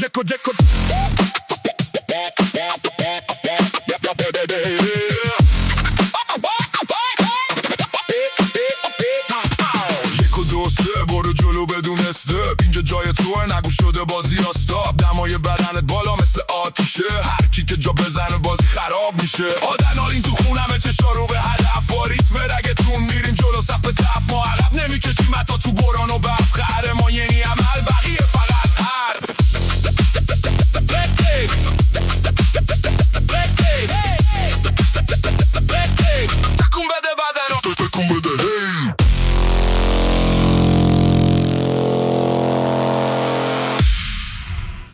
دکو برو جلو بدون استپ، اینجا جای توه، نگو شده بازی استاپ. دمای بدنت بالا مثل آتیشه، هر کی که جا بزنه بازی خراب میشه. آدنال این